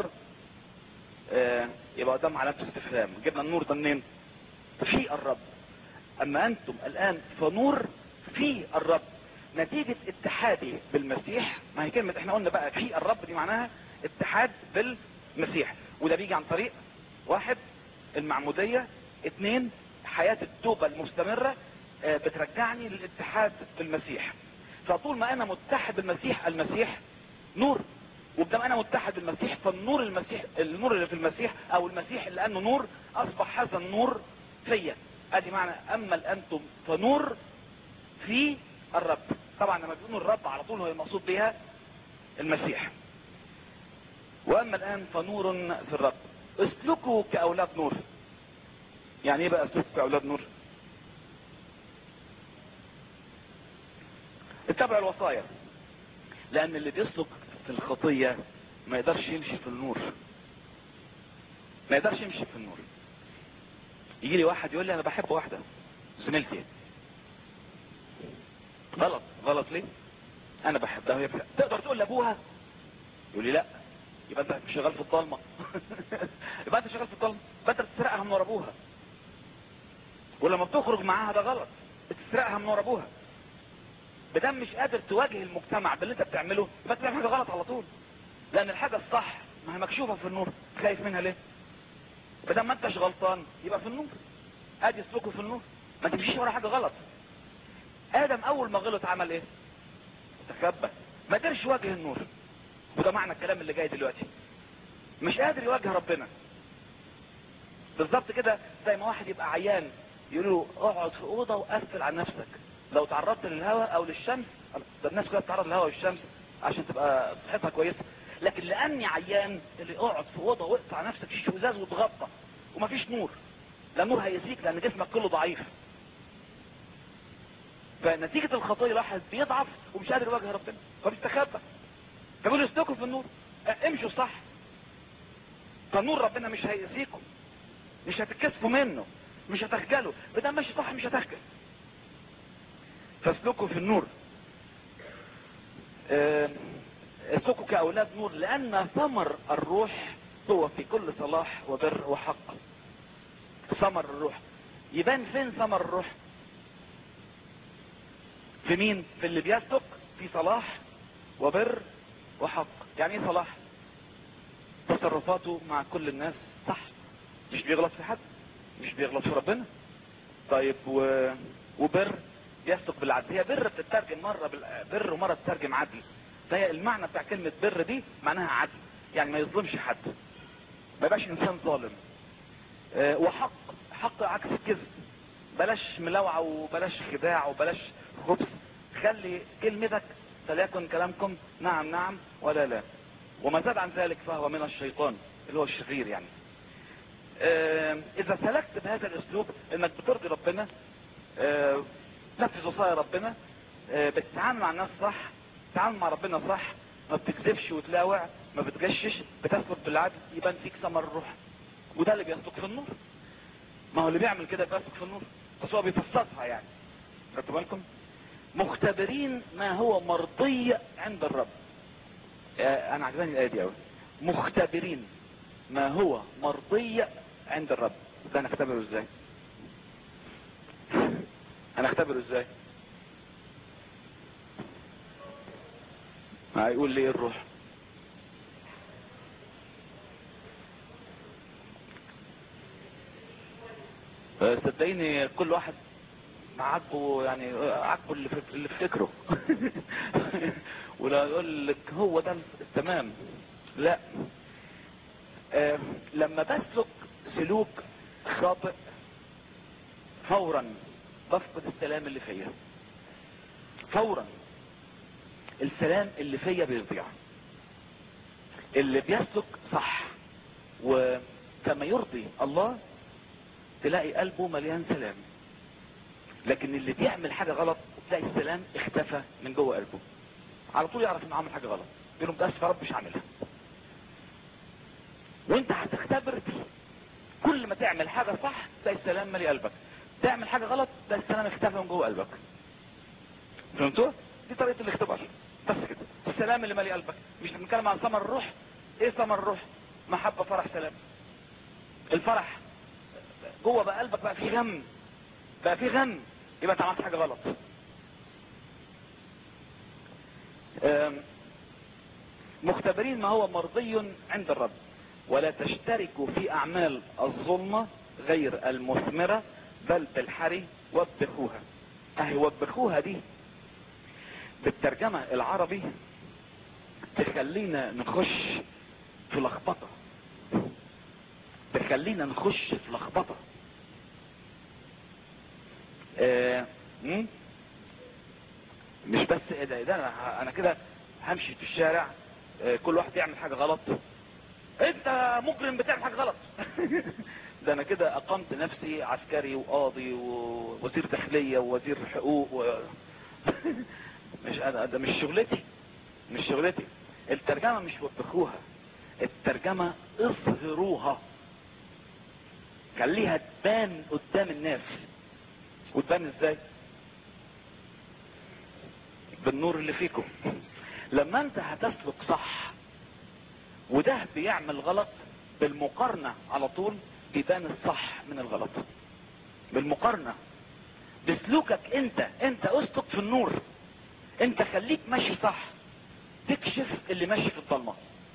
Speaker 1: يبقى قدام علامة استفهام. جبنا النور ده منين؟ في الرب. اما انتم الان فنور في الرب، نتيجة اتحادي بالمسيح. ما هي كلمة احنا قلنا بقى في الرب دي معناها اتحاد بالمسيح، وده بيجي عن طريق واحد المعمودية، اتنين حياة التوبة المستمرة بترجعني للاتحاد بالمسيح. فطول ما انا متحد بالمسيح، المسيح نور، وبدام انا متحد بالمسيح فالنور المسيح، النور اللي في المسيح او المسيح اللي انه نور اصبح هذا النور فيا. ادي معنى اما الانتم فنور في الرب. طبعا لما بيقولوا الرب على طول هو المقصود بها المسيح. واما الان فنور في الرب اسلكوا كاولاد نور. يعني ايه بقى اسلكوا كاولاد نور؟ اتبعوا الوصايا، لان اللي بيسلك في الخطية ما يقدرش يمشي في النور، ما يقدرش يمشي في النور. يجي لي واحد يقول لي انا بحب واحدة زميلتي، غلط. غلط ليه؟ انا بحبها وهي بحبها. تقدر تقول لابوها؟ يقول لي لا. يبقى انت شغال في الضلمة. يبقى انت شغال في الضلمة، يبقى انت بتسرقها من ورا ابوها. ولما بتخرج معاها ده غلط، بتسرقها من ورا ابوها. بدم مش قادر تواجه المجتمع باللي انت بتعمله، يبقى انت بتعمل حاجه غلط على طول. لان الحاجه الصح ما هي مكشوفه في النور، خايف منها ليه؟ بدم ما انتش غلطان يبقى في النور. ادي اسلكوا في النور، ما تمشيش ورا حاجه غلط. ادم اول ما غلط عمل ايه؟ تخبى، ما قدرش يواجه النور. وده معنى الكلام اللي جاي دلوقتي، مش قادر يواجه ربنا. بالظبط كده زي ما واحد يبقى عيان يقولوا له اقعد في اوضه وقفل عن نفسك، لو تعرضت للهواء او للشمس. ده الناس كلها بتتعرض للهواء والشمس عشان تبقى صحتها كويسه، لكن لاني عيان اللي اقعد في اوضه واقفل على نفسك في ازاز وتغطى ومفيش نور. لا نور هيأذيك لان جسمك كله ضعيف.
Speaker 2: فنتيجة الخطية الواحد بيضعف ومش قادر يواجه ربنا فبيستخبى. فبيقول اسلكوا في النور، اه امشوا صح، فنور ربنا مش هيأذيكم، مش هتتكسفوا منه، مش هتخجلوا، بدل ماشي صح مش هتخجل. فاسلكوا في النور، اه اسلكوا كأولاد نور، لأن ثمر الروح هو في كل صلاح وبر وحق. ثمر الروح يبان فين؟ ثمر الروح في مين؟ في اللي بيسلك في صلاح وبر وحق. يعني ايه صلاح؟ تصرفاته مع كل الناس صح، مش بيغلط في حد، مش بيغلط في ربنا. طيب و... وبر يسلك بالعدل. هي بر بتترجم مرة بر ومرة بتترجم عدل. فهي المعنى بتاع كلمة بر دي معناها عدل، يعني ما يظلمش حد، ما يبقاش انسان ظالم. أه وحق، حق عكس الكذب، بلاش ملوعة وبلاش خداع وبلاش خبث. خلي كلمتك فليكن كلامكم نعم نعم ولا لا، وما زاد عن ذلك فهو من الشيطان اللي هو الشرير. يعني اه اذا سلكت بهذا الاسلوب انك بترضي ربنا، اه تنفذ وصايا ربنا، اه بتتعامل مع الناس صح، بتتعامل مع ربنا صح، ما بتكذبش وتلاوع، ما بتغشش، بتسلك بالعدل، يبان فيك ثمر الروح. وده اللي بيسلك في النور. ما هو اللي بيعمل كده بيسلك في النور، بس هو بيفسرها. يعني خدتوا بالكم؟ مختبرين ما هو مرضي عند الرب. اه انا عجباني الايه دي قوي. مختبرين ما هو مرضي عند الرب. ده انا اختبره ازاي؟ انا اختبره ازاي؟ هيقول لي الروح. صدقيني كل واحد عاجبه، يعني عاجبه اللي في اللي في فكره. ولا يقول لك هو ده التمام. لا، آه لما بسلك سلوك خاطئ فورا بفقد السلام اللي فيا، فورا السلام اللي فيا بيضيع. اللي بيسلك صح وكما يرضي الله تلاقي قلبه مليان سلام، لكن اللي بيعمل حاجة غلط تلاقي السلام اختفى من جوه قلبه، على طول يعرف انه عمل حاجة غلط، يقول له متأسف يا رب مش هعملها. وانت هتختبر دي، كل ما تعمل حاجة صح تلاقي السلام مالي قلبك، تعمل حاجة غلط تلاقي السلام اختفى من جوه قلبك. فهمتوا؟ دي طريقة الاختبار بس كده. السلام اللي مالي قلبك. مش بنتكلم عن ثمر الروح. ايه ثمر الروح؟ محبة فرح سلام. الفرح جوه بقى قلبك بقى فيه غم، بقى فيه غم، يبقى انت عملت حاجة غلط. مختبرين ما هو مرضي عند الرب، ولا تشتركوا في اعمال الظلمة غير المثمرة، بل بالحري وبخوها. اهي وبخوها دي بالترجمة العربي تخلينا نخش في لخبطة، تخلينا نخش في لخبطة. آه مش بس ايه ده, ده انا, أنا كده همشي في الشارع، آه كل واحد يعمل حاجة غلط، انت مجرم بتعمل حاجة غلط. ده انا كده اقمت نفسي عسكري وقاضي ووزير داخلية ووزير حقوق و... مش انا، ده مش شغلتي، مش شغلتي. الترجمة مش وبخوها، الترجمة اظهروها، خليها تبان قدام الناس. وتبان ازاي؟ بالنور اللي فيكم. لما انت هتسلك صح وده بيعمل غلط، بالمقارنة على طول بيبان الصح من الغلط، بالمقارنة بسلوكك. انت انت اسلك في النور، انت خليك ماشي صح، تكشف اللي ماشي في الظلمة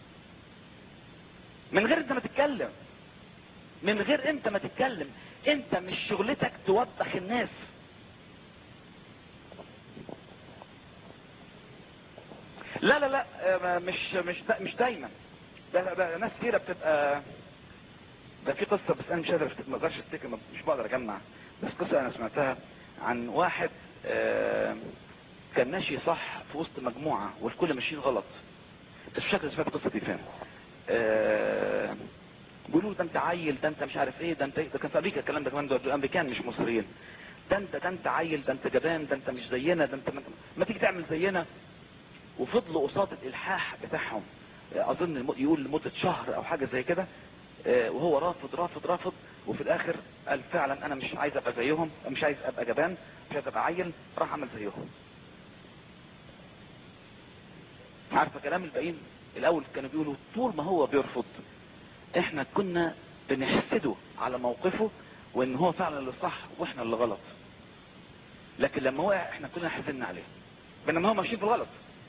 Speaker 2: من غير انت ما تتكلم، من غير انت ما تتكلم. انت مش شغلتك توبخ الناس، لا لا لا مش مش دا مش دايما. ده, ده ناس كتيره بتبقى، ده في قصه بس انا مش قادر ما اقدرش افتكر، مش بقدر اجمع، بس قصه انا سمعتها عن واحد كان ماشي صح في وسط مجموعه والكل ماشيين غلط، بس مش فاكر سمعت القصه دي فين. بيقولوا ده انت عيل، ده انت مش عارف ايه، ده انت ده كان في امريكا الكلام ده كمان، دول الامريكان مش مصريين. ده انت ده انت عيل، ده انت جبان، ده انت مش زينا، ده انت ما, ما تيجي تعمل زينا. وفضلوا قصاد الالحاح بتاعهم اظن يقول لمدة شهر او حاجة زي كده، وهو رافض رافض رافض. وفي الاخر قال فعلا انا مش عايز ابقى زيهم، مش عايز ابقى جبان، مش عايز ابقى عيل، راح عمل زيهم. عارفه كلام الباقيين الاول كانوا بيقولوا طول ما هو بيرفض احنا كنا بنحسده على موقفه وان هو فعلا اللي صح واحنا اللي غلط، لكن لما وقع احنا كنا حزننا عليه بينما هم ماشيين في الغلط.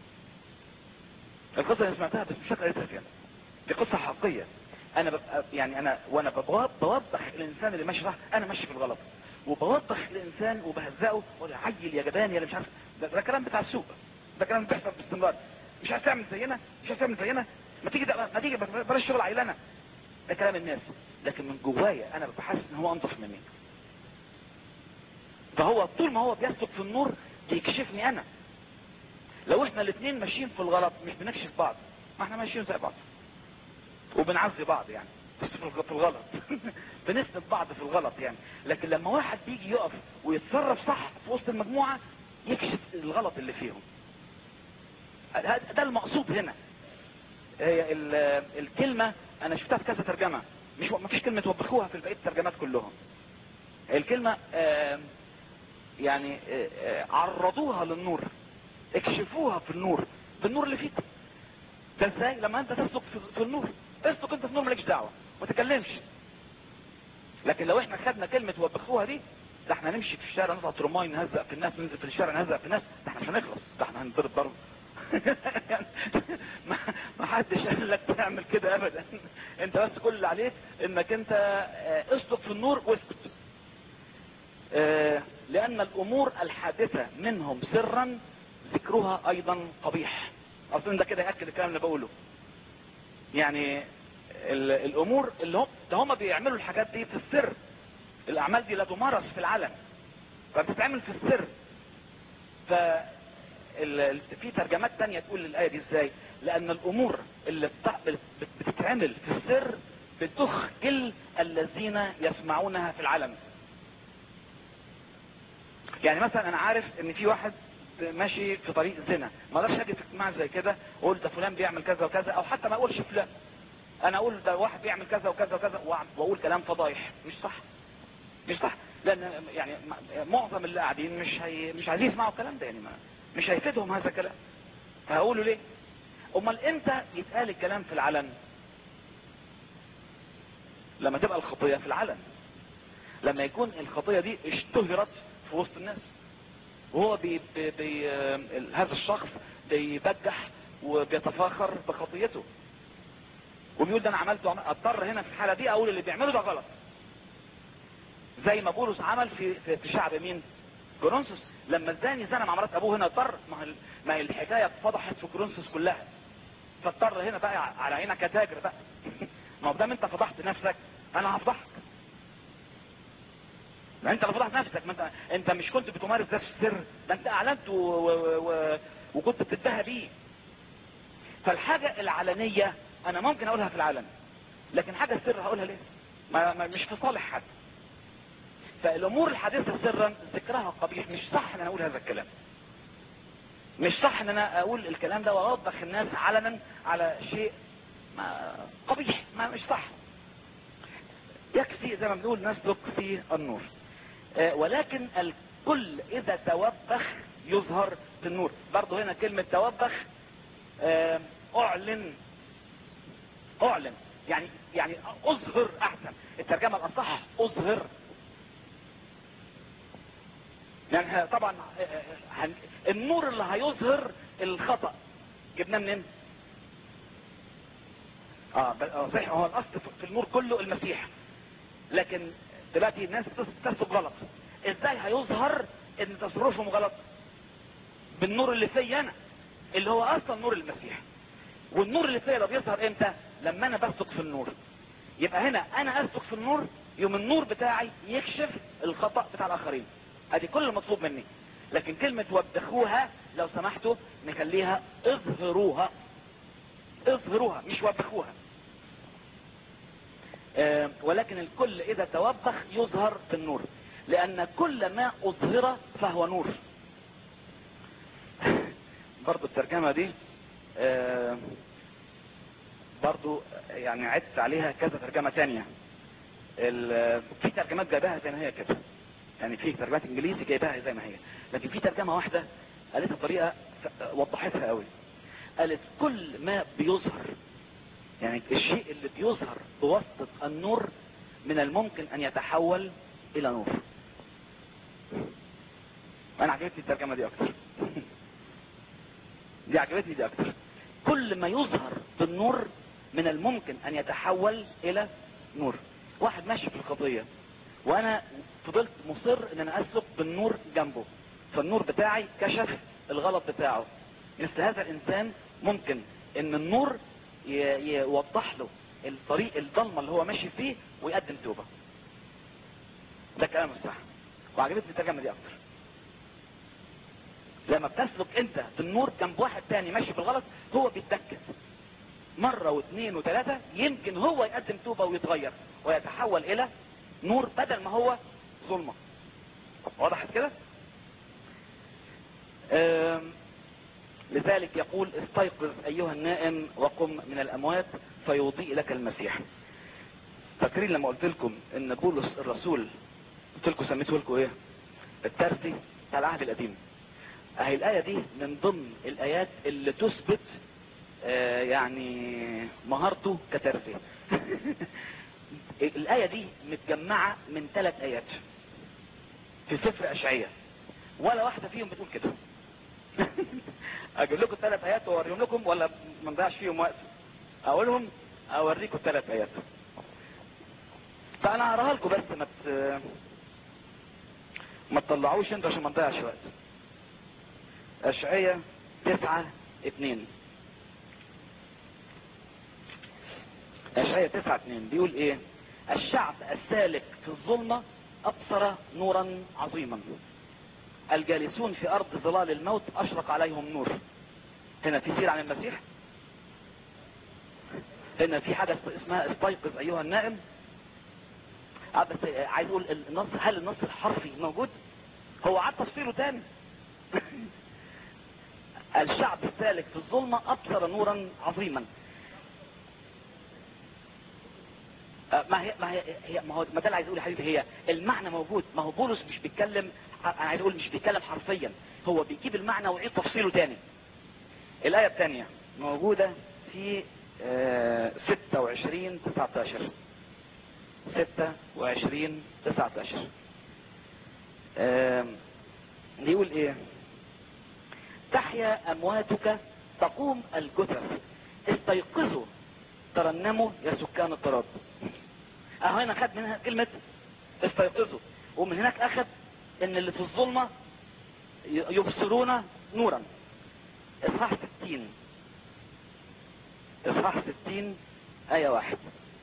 Speaker 2: القصه اللي سمعتها بس مش فاكر اسمها يعني، دي قصه حقيقيه. انا ببقى يعني انا وانا بوضح الانسان اللي ماشي صح انا ماشي في الغلط، وبوضح الانسان وبهزقه واقول يا عيل يا جبان يا اللي مش عارف. ده, ده كلام بتاع السوق، ده كلام بيحصل باستمرار. مش عايز تعمل زينا، مش عايز تعمل زينا، ما تيجي ما تيجي بلاش شغل عيلنا. ده كلام الناس، لكن من جوايا انا ببقى حاسس ان هو انضف مني. فهو طول ما هو بيسلك في النور بيكشفني انا. لو احنا الاثنين ماشيين في الغلط مش بنكشف بعض، ما احنا ماشيين زي بعض وبنعزي بعض يعني بس في الغلط بنسند بعض في الغلط يعني. لكن لما واحد بيجي يقف ويتصرف صح في وسط المجموعة يكشف الغلط اللي فيهم. ده المقصود هنا. هي الكلمة انا شفتها في كذا ترجمة، مش ما فيش كلمة وبخوها في بقية الترجمات كلهم. الكلمة يعني عرضوها للنور، اكشفوها في النور، في النور اللي فيك. ده ازاي؟ لما انت تسلك في النور، اسلك انت في النور مالكش دعوه ما تتكلمش. لكن لو احنا خدنا كلمه وبخوها دي، ده احنا نمشي في الشارع نطلع ترماي نهزق في الناس، ننزل في الشارع نهزق في الناس، ده احنا مش هنخلص، ده احنا هنضرب ضرب يعني ما حدش قال لك تعمل كده ابدا. انت بس كل اللي عليك انك انت اسلك في النور واسكت. لان الامور الحادثه منهم سرا ذكرها ايضا قبيح. اصلا ده كده ياكد الكلام اللي بقوله. يعني الامور اللي هم ده هم بيعملوا الحاجات دي في السر. الاعمال دي لا تمارس في العلن، فبتتعمل في السر. ف في ترجمات تانية تقول للآية دي ازاي؟ لان الامور اللي بتتعمل في السر بتخجل الذين يسمعونها في العلن. يعني مثلا انا عارف ان في واحد ماشي في طريق زنا، ما اقدرش اجي في اجتماع زي كده واقول ده فلان بيعمل كذا وكذا، او حتى ما اقولش فلان، انا اقول ده واحد بيعمل كذا وكذا وكذا واقول كلام فضايح. مش صح، مش صح. لان يعني معظم اللي قاعدين مش هي مش عايزين يسمعوا الكلام ده، يعني ما مش هيفيدهم هذا الكلام. فهقوله ليه؟ امال امتى يتقال الكلام في العلن؟ لما تبقى الخطيه في العلن، لما يكون الخطيه دي اشتهرت في وسط الناس، وهو بي بي بي هذا الشخص بيبجح وبيتفاخر بخطيته وبيقول ده انا عملته. اضطر هنا في الحالة دي اقول اللي بيعمله ده غلط، زي ما بولس عمل في في شعب مين؟ كورنثوس. لما الزاني زنى مع مرات ابوه هنا اضطر، ما هي الحكايه اتفضحت في كورنثوس كلها، فاضطر هنا بقى على عينك يا تاجر بقى ما هو دام انت فضحت نفسك انا هفضحك. ما انت اللي فضحت نفسك، ما انت انت مش كنت بتمارس ده في السر، ده انت اعلنت و... و... و... وكنت بتتباهى بيه. فالحاجه العلنيه انا ممكن اقولها في العلن، لكن حاجه السر هقولها ليه؟ ما... ما مش في صالح حد. فالامور الحادثه سرا ذكرها قبيح. مش صح ان انا اقول هذا الكلام، مش صح ان انا اقول الكلام ده واوضح الناس علنا على شيء ما قبيح، ما مش صح. يكفي زي ما بنقول نسلك في النور. آه ولكن الكل اذا توبخ يظهر في النور. برضو هنا كلمة توبخ آه اعلن، اعلن يعني يعني اظهر. احسن الترجمة الاصح اظهر. يعني طبعا آه النور اللي هيظهر الخطأ جبناه منين؟ اه صحيح، هو الاصل في النور كله المسيح، لكن دلوقتي الناس تسلك غلط. ازاي هيظهر ان تصرفهم غلط؟ بالنور اللي فيا انا اللي هو اصلا نور المسيح. والنور اللي فيا ده بيظهر امتى؟ لما انا بسلك في النور. يبقى هنا انا اسلك في النور، يوم النور بتاعي يكشف الخطأ بتاع الاخرين. ادي كل المطلوب مني. لكن كلمة وبخوها لو سمحتوا نخليها اظهروها، اظهروها مش وبخوها. أه ولكن الكل اذا توبخ يظهر في النور.
Speaker 1: لان كل ما اظهر فهو نور.
Speaker 2: برضو الترجمة دي آه برضو يعني عدت عليها كذا ترجمة تانية. في ترجمات جايباها زي ما هي كده، يعني في ترجمات انجليزي جايباها زي ما هي، لكن في ترجمة واحدة قالتها بطريقة وضحتها قوي. قالت كل ما بيظهر، يعني الشيء اللي بيظهر بواسطة النور من الممكن ان يتحول الى نور. انا عجبتني الترجمة دي اكتر. دي عجبتني دي اكتر. كل ما يظهر بالنور من الممكن ان يتحول الى نور. واحد ماشي في الخطية وانا فضلت مصر ان انا اسلك بالنور جنبه، فالنور بتاعي كشف الغلط بتاعه. مثل هذا الانسان ممكن ان النور يوضح له الطريق الضلمة اللي هو ماشي فيه ويقدم توبة. ده كلام الصح، وعجبتني الترجمة دي اكتر. لما بتسلك انت بالنور جنب واحد تاني ماشي في الغلط، هو بيتدكس مرة واثنين وثلاثة، يمكن هو يقدم توبة ويتغير ويتحول الى نور بدل ما هو ظلمة. وضحت كده؟ لذلك يقول استيقظ ايها النائم وقم من الاموات فيضيء لك المسيح. فاكرين لما قلت لكم ان بولس الرسول قلت لكم سميته لكم ايه؟ الترسي بتاع العهد القديم. اهي الايه دي من ضمن الايات اللي تثبت آه يعني مهارته كترسي. الايه دي متجمعه من ثلاث ايات في سفر اشعياء، ولا واحده فيهم بتقول كده. اجيب لكم ثلاث ايات واوريهم لكم ولا ما نضيعش فيهم وقت؟ اقولهم اوريكم ثلاث ايات. فانا هقراها لكم بس ما مت... ما تطلعوش انتوا عشان ما نضيعش وقت. اشعياء تسعة اتنين. اشعياء تسعة اتنين بيقول ايه؟ الشعب السالك في الظلمة ابصر نورا عظيما، الجالسون في ارض ظلال الموت اشرق عليهم نور. هنا في سير عن المسيح، هنا في حاجة اسمها استيقظ ايها النائم. بس عايز اقول النص، هل النص الحرفي موجود؟ هو عاد تفصيله تاني. الشعب السالك في الظلمة ابصر نورا عظيما. ما هي ما هي هي ما هو ما ده اللي عايز اقول يا حبيبي، هي المعنى موجود. ما هو بولس مش بيتكلم، انا عايز اقول مش بيتكلم حرفيا، هو بيجيب المعنى ويعيد تفصيله تاني. الايه الثانيه موجوده في آه ستة وعشرين تسعة عشر. ستة وعشرين تسعة عشر آه بيقول ايه؟ تحيا امواتك تقوم الجثث، استيقظوا ترنموا يا سكان التراب. اهو هنا خد منها كلمة استيقظوا، ومن هناك اخد ان اللي في الظلمة يبصرون نورا. اصحاح ستين، اصحاح ستين ايه واحد.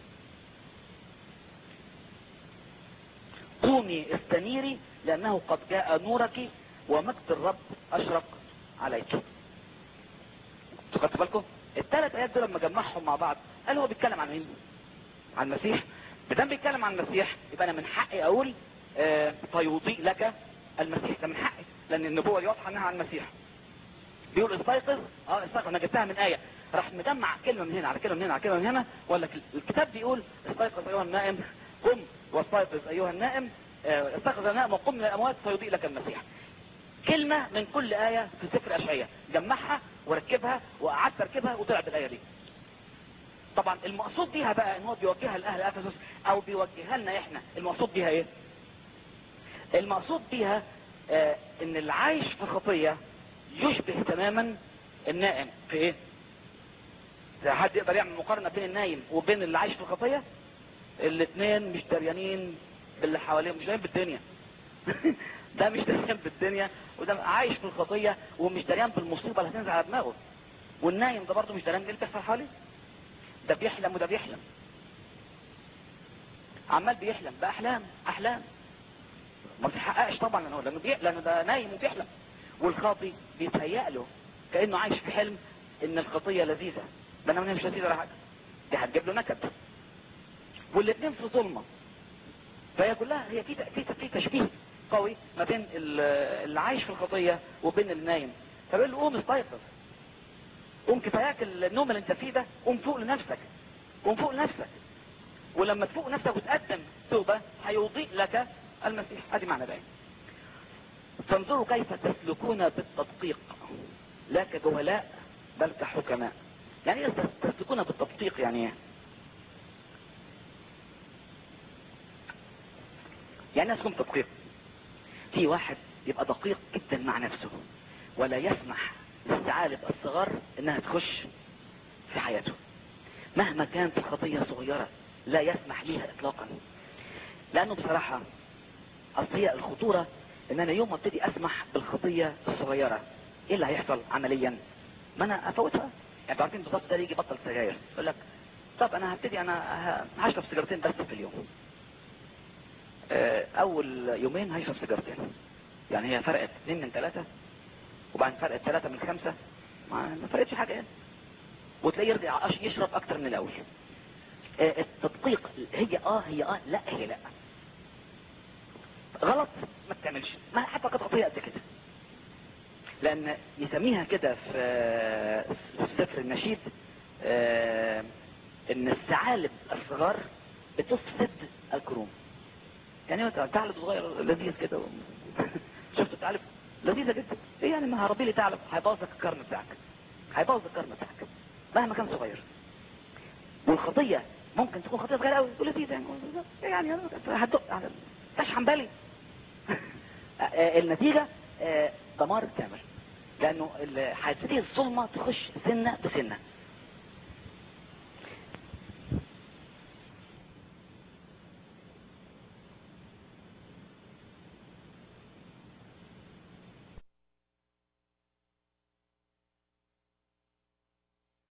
Speaker 2: قومي استنيري لانه قد جاء نورك ومجد الرب اشرق عليك. خدتوا بالكم؟ الثلاث ايات دول لما جمعهم مع بعض قال هو بيتكلم عن مين؟ عن المسيح. بدام بيتكلم عن المسيح يبقى انا من حقي اقول آه فيضيء لك المسيح. ده من حقي، لان النبوه دي واضحه انها عن المسيح. بيقول استيقظ، اه استيقظ، انا جبتها من ايه، راح مجمع كلمه من هنا على كلمه من هنا على كلمه من هنا، ولا الكتاب بيقول استيقظ ايها النائم قم، واستيقظ ايها النائم آه استيقظ النائم وقم من الاموات فيضيء لك المسيح. كلمة من كل آية في سفر أشعياء جمعها وركبها وقعدت تركبها وطلعت الآية دي. طبعا المقصود بيها بقى ان هو بيوجهها لأهل أفسس او بيوجهها لنا احنا. المقصود بيها ايه؟ المقصود بيها آه ان اللي عايش في خطية يشبه تماما النائم في ايه؟ زي حد يقدر يعمل مقارنة بين النايم وبين اللي عايش في الخطية؟ الاثنين مش دريانين باللي حواليهم، مش دريان بالدنيا. ده مش دريان بالدنيا، وده عايش في الخطية ومش دريان بالمصيبة اللي هتنزل على دماغه. والنايم ده برضه مش دريان باللي بيحصل حواليه. ده بيحلم وده بيحلم، عمال بيحلم بأحلام أحلام ما بتحققش طبعا، لانه لانه بي... لانه ده نايم وبيحلم. والخاطي بيتهيأ له كأنه عايش في حلم ان الخطية لذيذة، بينما هي مش لذيذة ولا حاجة، دي هتجيب له نكد. والاثنين في ظلمة،
Speaker 1: فهي كلها هي في في في تشبيه قوي ما بين اللي عايش في الخطيه وبين النايم. فبيقول له قوم استيقظ، قوم كفاياك النوم اللي انت فيه ده، قوم فوق لنفسك، قوم فوق لنفسك. ولما تفوق نفسك وتقدم توبه هيضيء لك المسيح. ادي معنى ده. فانظروا كيف تسلكون بالتدقيق لا كجهلاء بل كحكماء. يعني ايه تسلكون بالتدقيق؟ يعني ايه؟ يعني اسكم تدقيق. في واحد يبقى دقيق جدا مع نفسه ولا يسمح للثعالب الصغار انها تخش في حياته مهما كانت الخطية صغيرة، لا يسمح ليها اطلاقا. لانه بصراحة اصل هي الخطورة ان انا يوم ما ابتدي اسمح بالخطية الصغيرة ايه اللي هيحصل عمليا؟ ما انا افوتها. يعني عارفين بالظبط ده يجي بطل سجاير يقول لك طب انا هبتدي انا هشرب سيجارتين بس في اليوم. اول يومين هيشرب سيجارتين، يعني هي فرقت اثنين من ثلاثة، وبعدين فرقت ثلاثة من خمسة، ما فرقتش حاجة يعني. وتلاقيه يرجع يشرب اكتر من الاول. التدقيق هي اه هي اه لا هي لا غلط ما تعملش، ما حتى قد خطيئة قد كده. لان يسميها كده في سفر النشيد آه ان الثعالب الصغار بتفسد الكروم. يعني ثعلب صغير لذيذ كده و... شفت ثعلب لذيذة جدا، ايه يعني ما هربي لي ثعلب هيبوظ لك الكرم بتاعك، هيبوظ الكرم بتاعك مهما كان صغير. والخطية ممكن تكون خطية صغيرة قوي ولذيذة يعني يعني هتدق على تشحن بالي النتيجة دمار كامل. لانه هتبتدي الظلمة تخش سنة بسنة